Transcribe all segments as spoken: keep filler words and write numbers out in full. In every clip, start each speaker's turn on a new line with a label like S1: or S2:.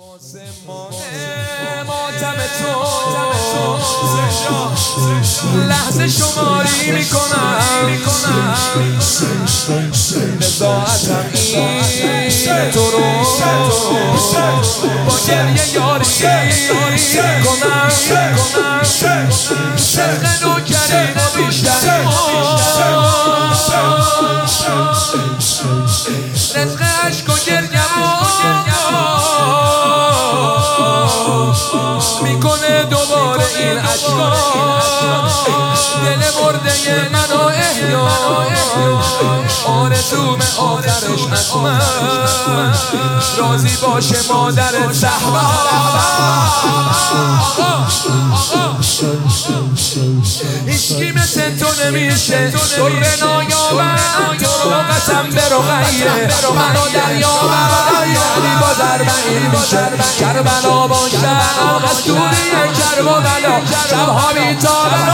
S1: واسه ماتم تو لحظه شماری میکنم نزاعتم این تو رو با گریه یاری کنم شرق نوکرین بیشتر رزق عشق و گریم میکنه دوباره این عشقا دل مرده منو احیا آرزوم آخرش حتما راضی باشه مادر زهرا هیچکی مثل تو نمیشه تو به نایابم تو رو قسم برو غیره منو دریابم یعنی با ضربه میشه کربلا باشم از دوری کرب و بلا شبها میتابم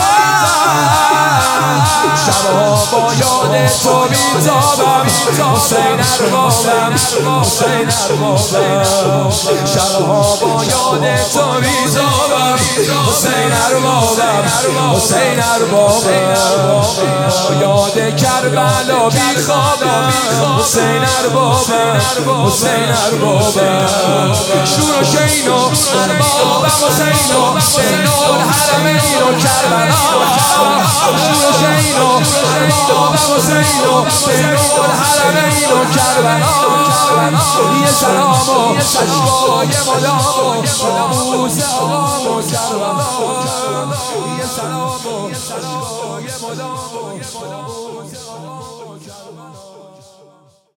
S1: شبها با یاد تو میتابم حسین اربابم حسین اربابم شبها با یاد تو میتابم حسین اربابم حسین اربابم یاد کربلا بیخوابم حسین اربابم حسین اربابم شور و شین و اربابم حسین و بین الحرمین و کربلا شور و شین و اربابم حسین و بین الحرمین و کربلا یه سلام و اشکای مدام و موسیقی و کربلا یه سلام و اشکای مدام و موسیقی و کربلا